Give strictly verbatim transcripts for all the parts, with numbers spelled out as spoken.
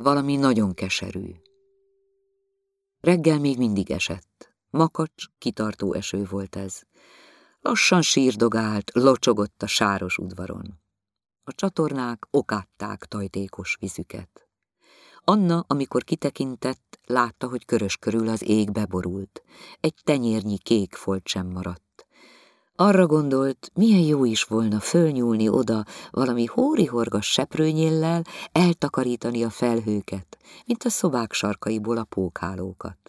valami nagyon keserű. Reggel még mindig esett. Makacs, kitartó eső volt ez. Lassan sírdogált, locsogott a sáros udvaron. A csatornák okátták tajtékos vizüket. Anna, amikor kitekintett, látta, hogy körös körül az ég beborult. Egy tenyérnyi kék folt sem maradt. Arra gondolt, milyen jó is volna fölnyúlni oda valami hórihorgas seprőnyéllel, eltakarítani a felhőket, mint a szobák sarkaiból a pókhálókat.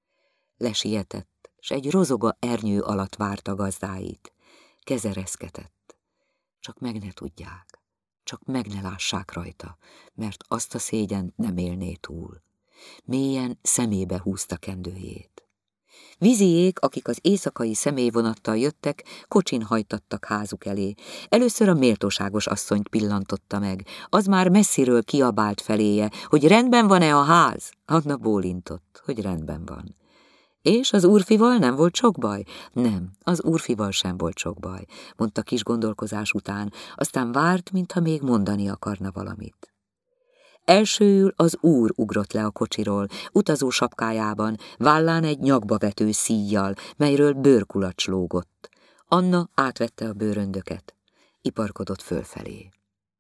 Lesietett, s egy rozoga ernyő alatt várta gazdáit. Keze reszketett. Csak meg ne tudják, csak meg ne lássák rajta, mert azt a szégyent nem élné túl. Mélyen szemébe húzta kendőjét. Víziék, akik az éjszakai személyvonattal jöttek, kocsin hajtattak házuk elé. Először a méltóságos asszonyt pillantotta meg. Az már messziről kiabált feléje, hogy rendben van-e a ház? Anna bólintott, hogy rendben van. És az úrfival nem volt sok baj? Nem, az úrfival sem volt sok baj, mondta kis gondolkozás után, aztán várt, mintha még mondani akarna valamit. Elsőül az úr ugrott le a kocsiról, utazó sapkájában, vállán egy nyakba vető szíjjal, melyről bőrkulacs lógott. Anna átvette a bőröndöket, iparkodott fölfelé.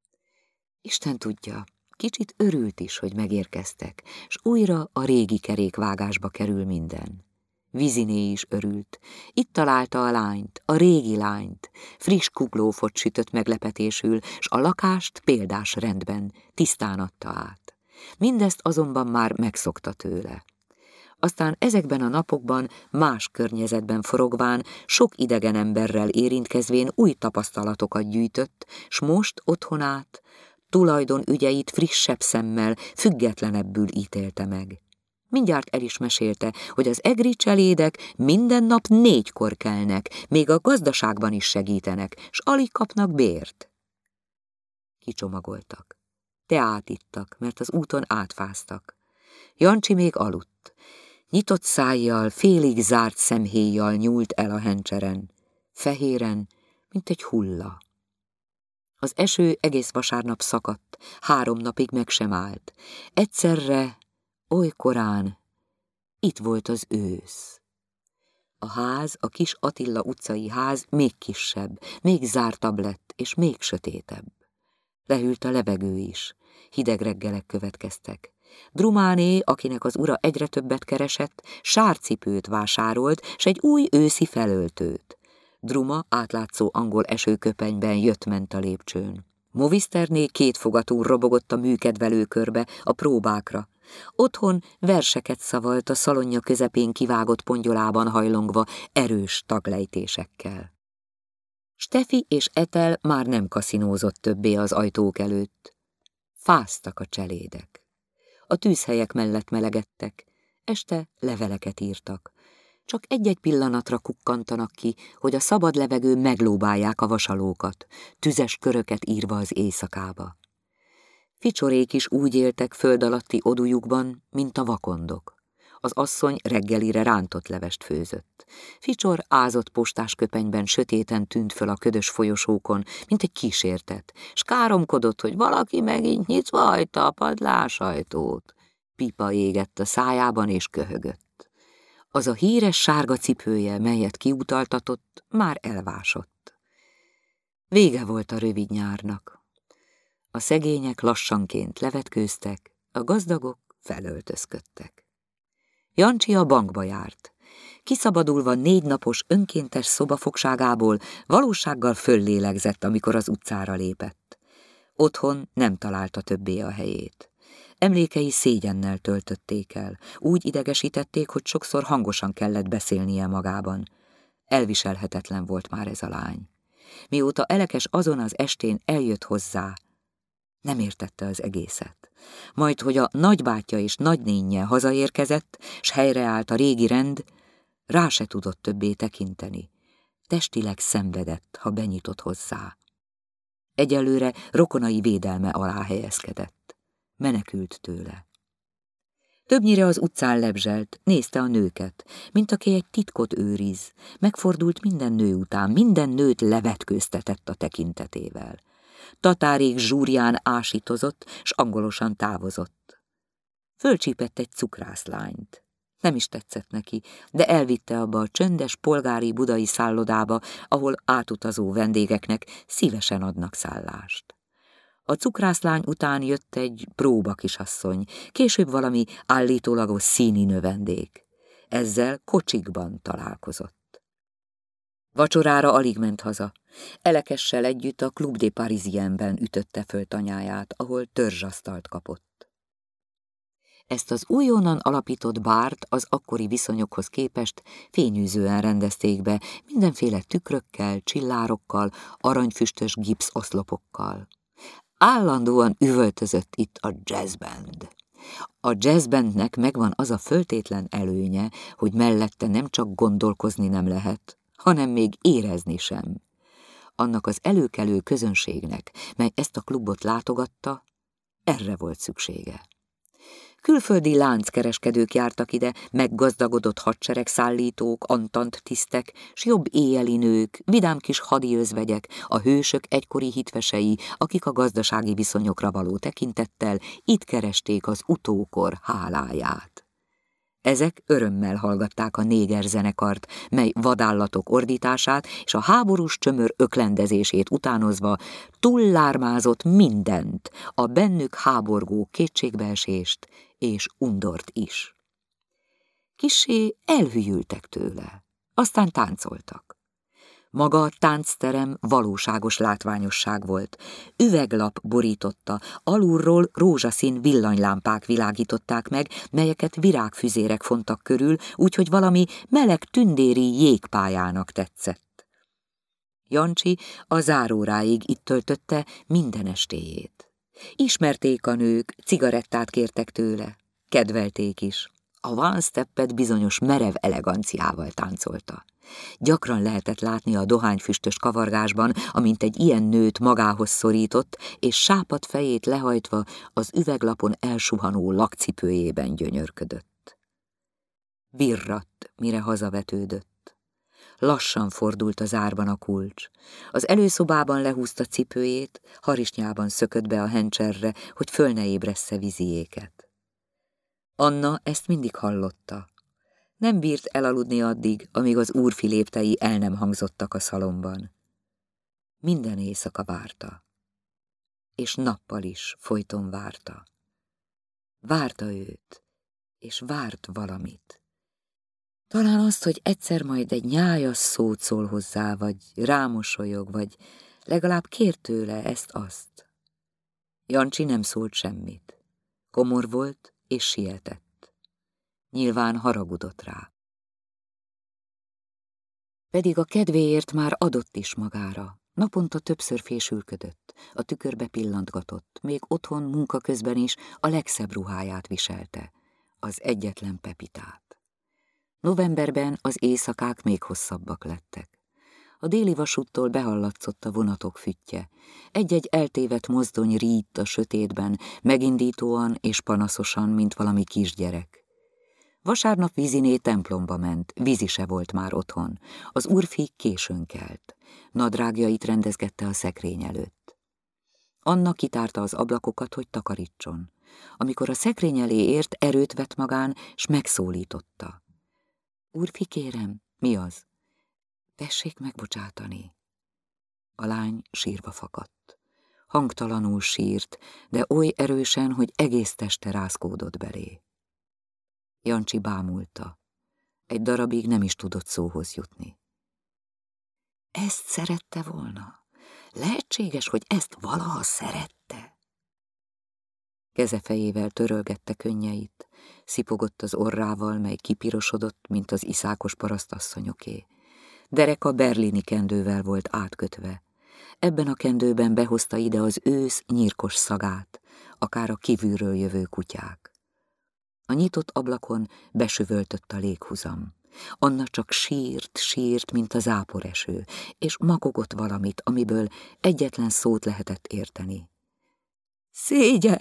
Isten tudja, kicsit örült is, hogy megérkeztek, s újra a régi kerékvágásba kerül minden. Viziné is örült. Itt találta a lányt, a régi lányt. Friss kuglófot sütött meglepetésül, s a lakást példás rendben, tisztán adta át. Mindezt azonban már megszokta tőle. Aztán ezekben a napokban, más környezetben forogván, sok idegen emberrel érintkezvén új tapasztalatokat gyűjtött, s most otthonát, tulajdon ügyeit frissebb szemmel, függetlenebbül ítélte meg. Mindjárt el is mesélte, hogy az egri cselédek minden nap négykor kelnek, még a gazdaságban is segítenek, s alig kapnak bért. Kicsomagoltak. Teát ittak, mert az úton átfáztak. Jancsi még aludt. Nyitott szájjal, félig zárt szemhéjjal nyúlt el a hencseren. Fehéren, mint egy hulla. Az eső egész vasárnap szakadt, három napig meg sem állt. Egyszerre, oly korán, itt volt az ősz. A ház, a kis Attila utcai ház még kisebb, még zártabb lett, és még sötétebb. Lehűlt a levegő is, hideg reggelek következtek. Drumáné, akinek az ura egyre többet keresett, sárcipőt vásárolt, s egy új őszi felöltőt. Druma átlátszó angol esőköpenyben jött-ment a lépcsőn. Moviszterné kétfogatú robogott a műkedvelőkörbe, a próbákra. Otthon verseket szavalt a szalonja közepén kivágott pongyolában hajlongva erős taglejtésekkel. Stefi és Etel már nem kaszinózott többé az ajtók előtt. Fáztak a cselédek. A tűzhelyek mellett melegedtek, este leveleket írtak. Csak egy-egy pillanatra kukkantanak ki, hogy a szabad levegő meglóbálják a vasalókat, tüzes köröket írva az éjszakába. Ficsorék is úgy éltek föld alatti odujukban, mint a vakondok. Az asszony reggelire rántott levest főzött. Ficsor ázott postásköpenyben sötéten tűnt föl a ködös folyosókon, mint egy kísértet, s káromkodott, hogy valaki megint nyitva hagyta a padlásajtót. Pipa égett a szájában és köhögött. Az a híres sárga cipője, melyet kiutaltatott, már elvásott. Vége volt a rövid nyárnak. A szegények lassanként levetkőztek, a gazdagok felöltözködtek. Jancsi a bankba járt. Kiszabadulva négy napos önkéntes szobafogságából valósággal föllélegzett, amikor az utcára lépett. Otthon nem találta többé a helyét. Emlékei szégyennel töltötték el. Úgy idegesítették, hogy sokszor hangosan kellett beszélnie magában. Elviselhetetlen volt már ez a lány. Mióta Elekes azon az estén eljött hozzá, nem értette az egészet. Majd, hogy a nagybátyja és nagynénje hazaérkezett, s helyreállt a régi rend, rá se tudott többé tekinteni. Testileg szenvedett, ha benyitott hozzá. Egyelőre rokonai védelme alá helyezkedett. Menekült tőle. Többnyire az utcán lebzselt, nézte a nőket, mint aki egy titkot őriz. Megfordult minden nő után, minden nőt levetkőztetett a tekintetével. Tatárék zsúrján ásítozott, s angolosan távozott. Fölcsípett egy cukrászlányt. Nem is tetszett neki, de elvitte abba a csöndes polgári budai szállodába, ahol átutazó vendégeknek szívesen adnak szállást. A cukrászlány után jött egy próba kisasszony, később valami állítólagos színi növendék. Ezzel kocsikban találkozott. Vacsorára alig ment haza. Elekessel együtt a Club des Parisienben ütötte föl tanyáját, ahol törzsasztalt kapott. Ezt az újonnan alapított bárt az akkori viszonyokhoz képest fényűzően rendezték be, mindenféle tükrökkel, csillárokkal, aranyfüstös gipszoszlopokkal. Állandóan üvöltözött itt a jazzband. A jazzbandnek megvan az a föltétlen előnye, hogy mellette nem csak gondolkozni nem lehet, hanem még érezni sem. Annak az előkelő közönségnek, mely ezt a klubot látogatta, erre volt szüksége. Külföldi lánckereskedők jártak ide, meggazdagodott hadseregszállítók, antant tisztek, s jobb éjjeli nők, vidám kis hadi özvegyek, a hősök egykori hitvesei, akik a gazdasági viszonyokra való tekintettel itt keresték az utókor háláját. Ezek örömmel hallgatták a néger zenekart, mely vadállatok ordítását és a háborús csömör öklendezését utánozva túllármázott mindent, a bennük háborgó kétségbeesést és undort is. Kissé elhűltek tőle, aztán táncoltak. Maga a táncterem valóságos látványosság volt. Üveglap borította, alulról rózsaszín villanylámpák világították meg, melyeket virágfüzérek fontak körül, úgyhogy valami meleg tündéri jégpályának tetszett. Jancsi a záróráig itt töltötte minden estéjét. Ismerték a nők, cigarettát kértek tőle, kedvelték is. A one-steppet bizonyos merev eleganciával táncolta. Gyakran lehetett látni a dohányfüstös kavargásban, amint egy ilyen nőt magához szorított, és sápadt fejét lehajtva az üveglapon elsuhanó lakcipőjében gyönyörködött. Virradt, mire hazavetődött. Lassan fordult az árban a kulcs. Az előszobában lehúzta cipőjét, harisnyában szökött be a hencserre, hogy föl ne ébressze Viziéket. Anna ezt mindig hallotta. Nem bírt elaludni addig, amíg az úrfi léptei el nem hangzottak a szalomban. Minden éjszaka várta, és nappal is folyton várta. Várta őt, és várt valamit. Talán azt, hogy egyszer majd egy nyájas szót szól hozzá, vagy rámosolyog, vagy legalább kér tőle ezt-azt. Jancsi nem szólt semmit. Komor volt, és sietett. Nyilván haragudott rá. Pedig a kedvéért már adott is magára. Naponta többször fésülködött, a tükörbe pillantgatott, még otthon munka közben is a legszebb ruháját viselte, az egyetlen Pepitát. Novemberben az éjszakák még hosszabbak lettek. A déli vasúttól behallatszott a vonatok füttye. Egy-egy eltévedt mozdony rídt a sötétben, megindítóan és panaszosan, mint valami kisgyerek. Vasárnap Viziné templomba ment, Vizi se volt már otthon. Az úrfi későn kelt. Nadrágjait rendezgette a szekrény előtt. Anna kitárta az ablakokat, hogy takarítson. Amikor a szekrény elé ért, erőt vett magán, s megszólította. Úrfi, kérem, mi az? Tessék megbocsátani. A lány sírva fakadt. Hangtalanul sírt, de oly erősen, hogy egész teste rázkódott belé. Jancsi bámulta. Egy darabig nem is tudott szóhoz jutni. Ezt szerette volna? Lehetséges, hogy ezt valaha szerette? Keze fejével törölgette könnyeit, szipogott az orrával, mely kipirosodott, mint az iszákos parasztasszonyoké. Dereka berlini kendővel volt átkötve. Ebben a kendőben behozta ide az ősz nyírkos szagát, akár a kívülről jövő kutyák. A nyitott ablakon besüvöltött a léghuzam. Anna csak sírt, sírt, mint a záporeső, és makogott valamit, amiből egyetlen szót lehetett érteni. Szégyen!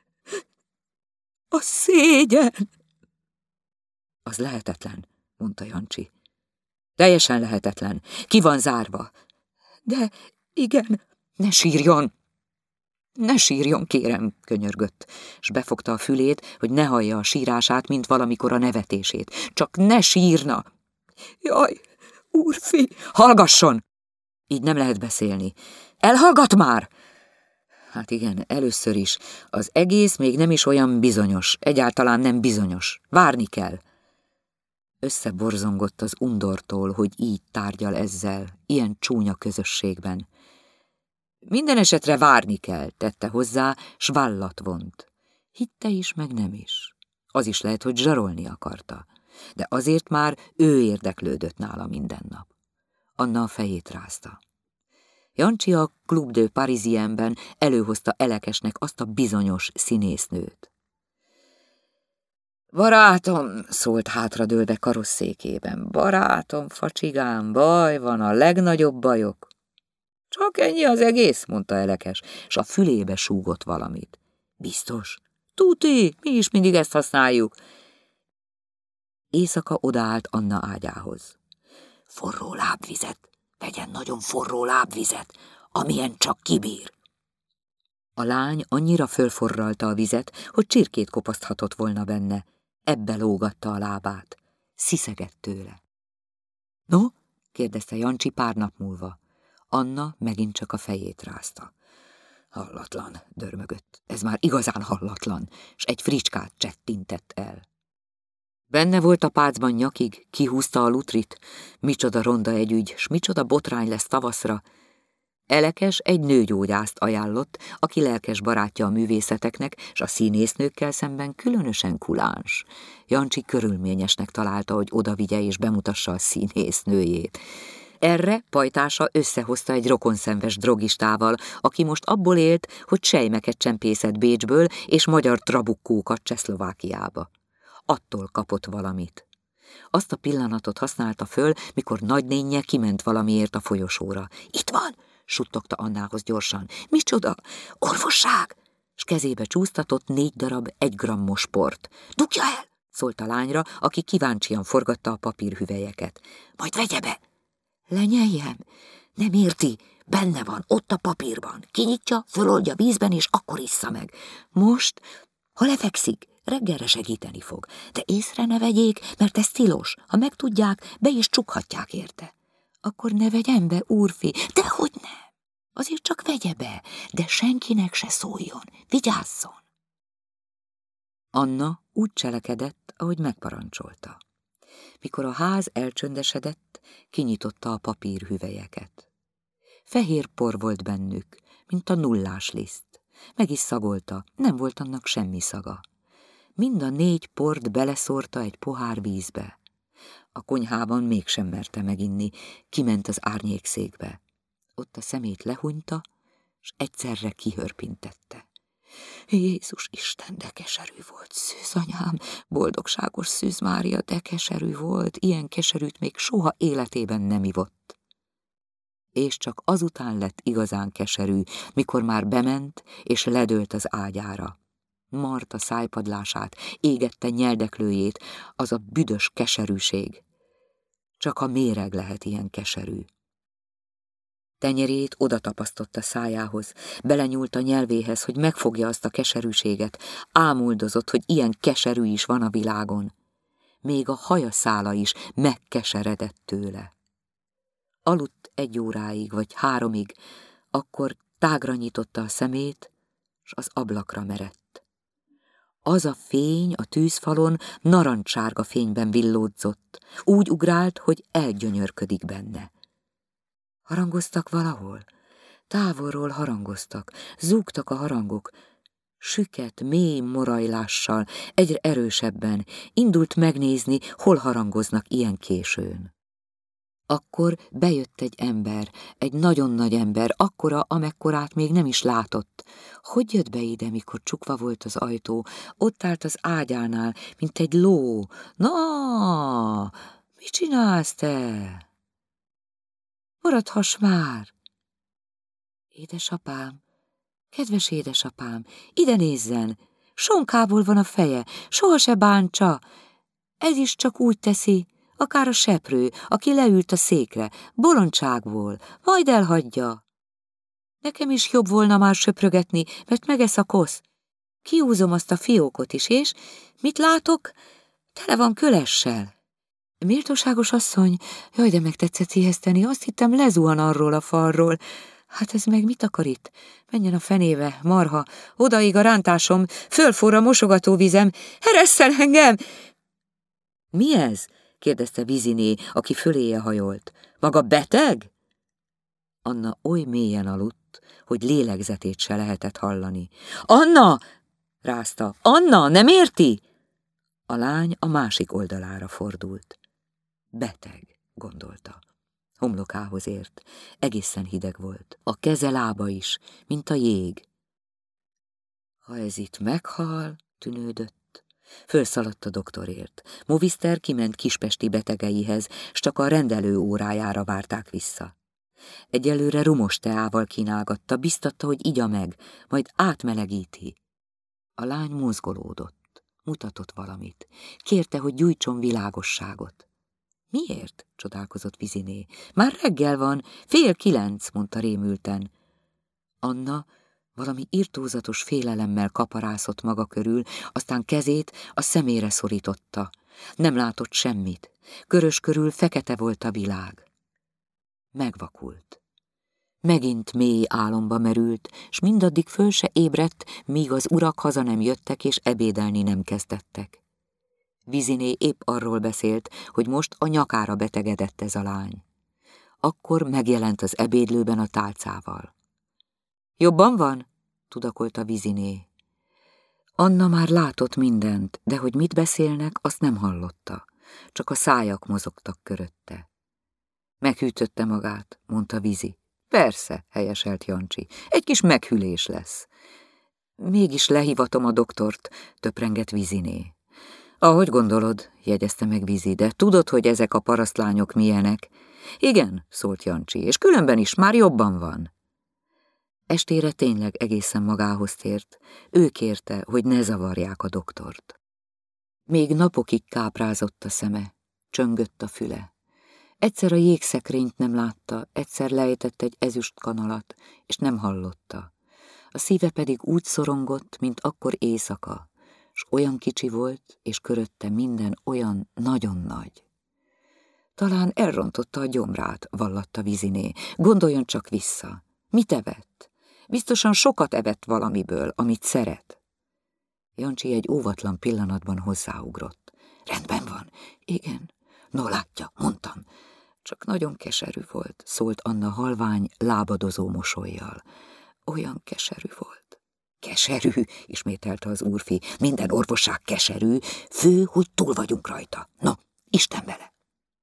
A szégyen! Az lehetetlen, mondta Jancsi. Teljesen lehetetlen. Ki van zárva? De igen, ne sírjon! Ne sírjon, kérem, könyörgött, s befogta a fülét, hogy ne hallja a sírását, mint valamikor a nevetését. Csak ne sírna! Jaj, úrfi! Hallgasson! Így nem lehet beszélni. Elhallgat már! Hát igen, először is. Az egész még nem is olyan bizonyos, egyáltalán nem bizonyos. Várni kell. Összeborzongott az undortól, hogy így tárgyal ezzel, ilyen csúnya közösségben. Minden esetre várni kell, tette hozzá, s vállat vont. Hitte is, meg nem is. Az is lehet, hogy zsarolni akarta. De azért már ő érdeklődött nála minden nap. Anna a fejét rázta. Jancsi a Club de Parisienben előhozta Elekesnek azt a bizonyos színésznőt. Barátom, szólt hátradőlve karosszékében, barátom, facsigám, baj van, a legnagyobb bajok. Csak ennyi az egész, mondta Elekes, s a fülébe súgott valamit. Biztos? Tuti, mi is mindig ezt használjuk. Éjszaka odaállt Anna ágyához. Forró lábvizet, vegyen nagyon forró lábvizet, amilyen csak kibír. A lány annyira fölforralta a vizet, hogy csirkét kopaszthatott volna benne. Ebbe lógatta a lábát. Sziszegett tőle. No? kérdezte Jancsi pár nap múlva. Anna megint csak a fejét rázta. Hallatlan, dörmögött. Ez már igazán hallatlan, s egy fricskát csettintett el. Benne volt a pácban nyakig, kihúzta a lutrit. Micsoda ronda egy ügy, s micsoda botrány lesz tavaszra. Elekes egy nőgyógyászt ajánlott, aki lelkes barátja a művészeteknek, s a színésznőkkel szemben különösen kuláns. Jancsi körülményesnek találta, hogy odavigye és bemutassa a színésznőjét. Erre pajtása összehozta egy rokonszenves drogistával, aki most abból élt, hogy sejmeket csempészett Bécsből és magyar trabukkókat Csehszlovákiába. Attól kapott valamit. Azt a pillanatot használta föl, mikor nagynénje kiment valamiért a folyosóra. Itt van! Suttogta Annához gyorsan. Micsoda? Orvosság! S kezébe csúsztatott négy darab egygrammos port. Dugja el! Szólt a lányra, aki kíváncsian forgatta a papírhüvelyeket. Majd vegye be! Lenyeljem? Nem érti? Benne van, ott a papírban. Kinyitja, föloldja vízben, és akkor issza meg. Most, ha lefekszik, reggelre segíteni fog. De észre ne vegyék, mert ez tilos. Ha megtudják, be is csukhatják érte. Akkor ne vegyem be, úrfi. Dehogy nem. Azért csak vegye be, de senkinek se szóljon. Vigyázzon. Anna úgy cselekedett, ahogy megparancsolta. Mikor a ház elcsöndesedett, kinyitotta a papírhüvelyeket. Fehér por volt bennük, mint a nullás liszt. Meg is szagolta, nem volt annak semmi szaga. Mind a négy port beleszórta egy pohár vízbe. A konyhában mégsem merte meginni, kiment az árnyékszékbe. Ott a szemét lehunyta, s egyszerre kihörpintette. Jézus Isten, de keserű volt, szűzanyám, boldogságos Szűz Mária, de keserű volt, ilyen keserűt még soha életében nem ivott. És csak azután lett igazán keserű, mikor már bement, és ledőlt az ágyára. Marta szájpadlását, égette nyeldeklőjét, az a büdös keserűség. Csak a méreg lehet ilyen keserű. Tenyerét odatapasztotta szájához, belenyúlt a nyelvéhez, hogy megfogja azt a keserűséget, ámuldozott, hogy ilyen keserű is van a világon. Még a hajaszála is megkeseredett tőle. Aludt egy óráig vagy háromig, akkor tágra nyitotta a szemét, s az ablakra merett. Az a fény a tűzfalon narancssárga fényben villódzott, úgy ugrált, hogy elgyönyörködik benne. Harangoztak valahol? Távolról harangoztak, zúgtak a harangok. Süket, mély morajlással, egyre erősebben indult megnézni, hol harangoznak ilyen későn. Akkor bejött egy ember, egy nagyon nagy ember, akkora, amekkorát még nem is látott. Hogy jött be ide, mikor csukva volt az ajtó? Ott állt az ágyánál, mint egy ló. Na, mit csinálsz te? Maradhass már! Édesapám, kedves édesapám, ide nézzen! Sonkából van a feje, soha se bántsa. Ez is csak úgy teszi, akár a seprő, aki leült a székre, bolondságból, majd elhagyja. Nekem is jobb volna már söprögetni, mert megesz a kosz. Kiúzom azt a fiókot is, és mit látok? Tele van kölessel. Méltóságos asszony, jaj, de megtetszett ijeszteni, azt hittem lezuhan arról a falról. Hát ez meg mit akar itt? Menjen a fenébe, marha, odaig a rántásom, fölforra a mosogatóvizem, eresszel engem! Mi ez? Kérdezte Viziné, aki föléje hajolt. Maga beteg? Anna oly mélyen aludt, hogy lélegzetét se lehetett hallani. Anna! Rázta. Anna, nem érti? A lány a másik oldalára fordult. Beteg, gondolta. Homlokához ért. Egészen hideg volt. A keze lába is, mint a jég. Ha ez itt meghal, tűnődött. Fölszaladt a doktorért. Moviszter kiment kispesti betegeihez, s csak a rendelő órájára várták vissza. Egyelőre rumos teával kínálgatta, biztatta, hogy igya meg, majd átmelegíti. A lány mozgolódott, mutatott valamit. Kérte, hogy gyújtson világosságot. Miért? Csodálkozott Viziné. Már reggel van, fél kilenc, mondta rémülten. Anna valami irtózatos félelemmel kaparászott maga körül, aztán kezét a szemére szorította. Nem látott semmit. Körös körül fekete volt a világ. Megvakult. Megint mély álomba merült, s mindaddig föl se ébredt, míg az urak haza nem jöttek és ebédelni nem kezdettek. Viziné épp arról beszélt, hogy most a nyakára betegedett ez a lány. Akkor megjelent az ebédlőben a tálcával. Jobban van? Tudakolta Viziné. Anna már látott mindent, de hogy mit beszélnek, azt nem hallotta. Csak a szájak mozogtak körötte. Meghűtötte magát, mondta Vizi. Persze, helyeselt Jancsi. Egy kis meghűlés lesz. Mégis lehívatom a doktort, töprengett Viziné. Ahogy gondolod, jegyezte meg Vizi, de tudod, hogy ezek a parasztlányok milyenek? Igen, szólt Jancsi, és különben is már jobban van. Estére tényleg egészen magához tért. Ő kérte, hogy ne zavarják a doktort. Még napokig káprázott a szeme, csöngött a füle. Egyszer a jégszekrényt nem látta, egyszer lejtett egy ezüst kanalat, és nem hallotta. A szíve pedig úgy szorongott, mint akkor éjszaka, s olyan kicsi volt, és körötte minden olyan nagyon nagy. Talán elrontotta a gyomrát, vallatta Viziné. Gondoljon csak vissza. Mit evett? Biztosan sokat evett valamiből, amit szeret. Jancsi egy óvatlan pillanatban hozzáugrott. Rendben van. Igen. No, látja, mondtam. Csak nagyon keserű volt, szólt Anna halvány, lábadozó mosollyal. Olyan keserű volt. Keserű, ismételte az úrfi. Minden orvosság keserű, fő, hogy túl vagyunk rajta. No, Isten vele!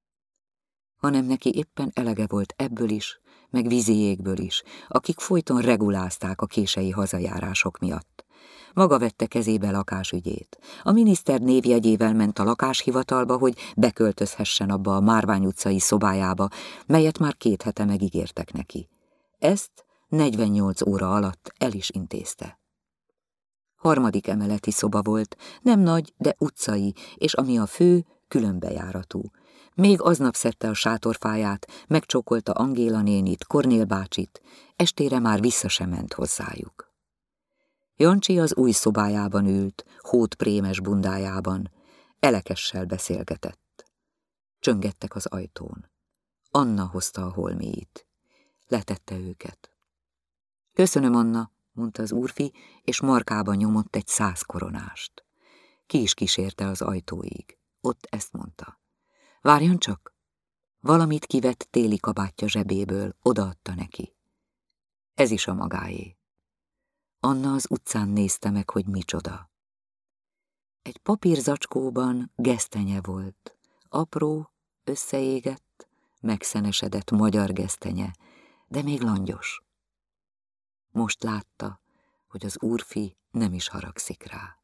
Hanem neki éppen elege volt ebből is, meg Viziékből is, akik folyton regulázták a kései hazajárások miatt. Maga vette kezébe lakásügyét. A miniszter névjegyével ment a lakáshivatalba, hogy beköltözhessen abba a Márvány utcai szobájába, melyet már két hete megígértek neki. Ezt negyvennyolc óra alatt el is intézte. Harmadik emeleti szoba volt, nem nagy, de utcai, és ami a fő, különbejáratú. Még aznap szedte a sátorfáját, megcsókolta Angéla nénit, Kornél bácsit, estére már vissza sem ment hozzájuk. Jancsi az új szobájában ült, hótprémes bundájában, elekessel beszélgetett. Csöngettek az ajtón. Anna hozta a holmiit. Letette őket. Köszönöm, Anna, mondta az úrfi, és markába nyomott egy száz koronást. Ki is kísérte az ajtóig. Ott ezt mondta. Várjon csak! Valamit kivett téli kabátja zsebéből, odaadta neki. Ez is a magáé. Anna az utcán nézte meg, hogy micsoda. Egy papírzacskóban gesztenye volt. Apró, összeégett, megszenesedett magyar gesztenye, de még langyos. Most látta, hogy az úrfi nem is haragszik rá.